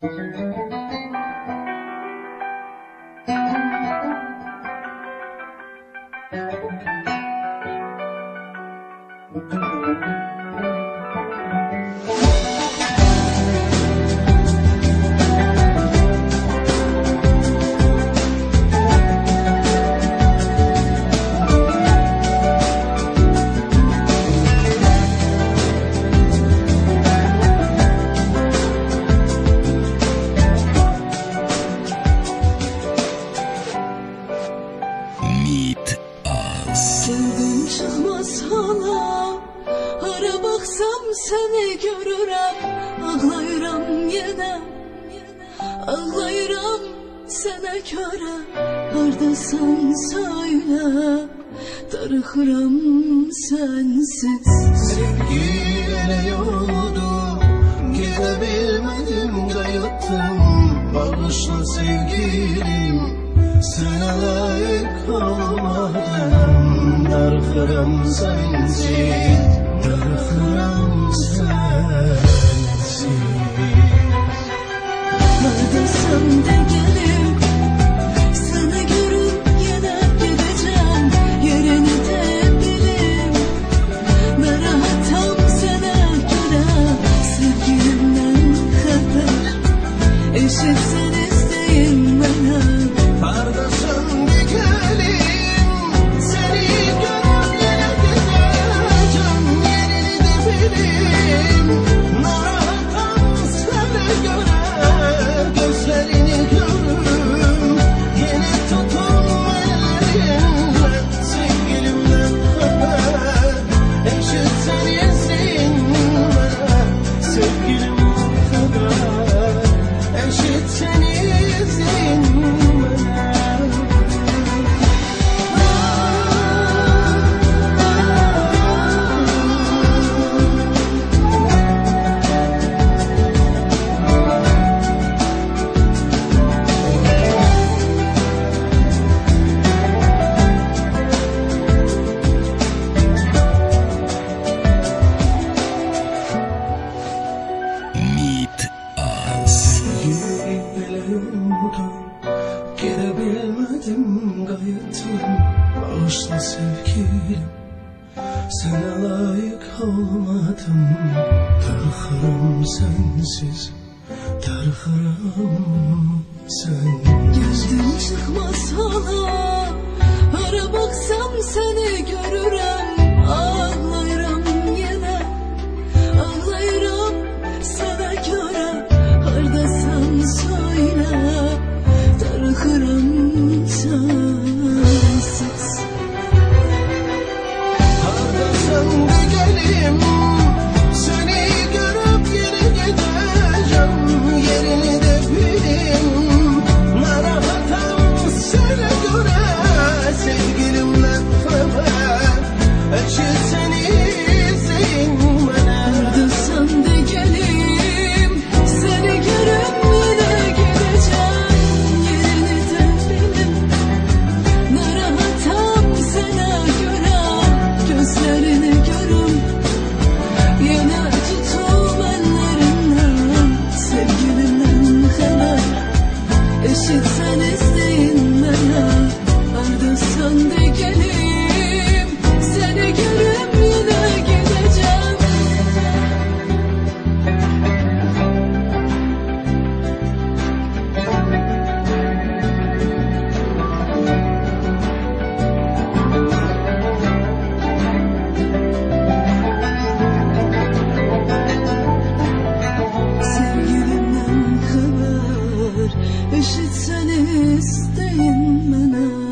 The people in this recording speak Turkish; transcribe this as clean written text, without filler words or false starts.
Sevdim çıkmaz hala, hara baksam seni görürəm. Ağlayıram yenə, ağlayıram sənə görə. Hardasan söylə, darıxıram sensiz. Sevgiyle yoldu, gidebilmedim, kayıttım. Bağışla sevgilim, sana layık olmadım. Darıxıram sensiz, darıxıram sensiz. Hardasan de gelip, seni görüp yine gideceğim. Yerini de bilip, narahatam sana göre. Sevgilimden haber, eşitsen isteyin bana. Hardasan de gelip, seni görüp yine gideceğim. Yerini de bilip, narahatam sana göre. Gözlerini görürüm, yine tutun ellerimle. Sevgilimden haber, eşitsen izin bana. Sevgilimden haber, eşitsen izin bana. Girebilmedim, kayıttım. Bağışla sevgilim, sana layık olmadım. Darıxıram sensiz, darıxıram sensiz. Gözüm çıkmaz hala, hara baksam seni görürəm. Ağlayıram yenə, ağlayıram sana göre. Hardasan söyle, darıxıram sensiz. Hardasan da gelim, seni görüp yine gideceğim. Yerini de bileyim, narahatam sana göre. Sevgilimden haber, eşitsen izin bana. Hardasan de gelip, seni görüp yine gideceğim. Yerini de bilip, narahatam sana göre. Gözlerini görüm, yine tutum ellerinden. Sevgilimden haber, eşitsen isteyin bana. Hardasan de gelip, seni görüp yine gideceğim. Sevgilimden haber, eşitsen isteyin bana.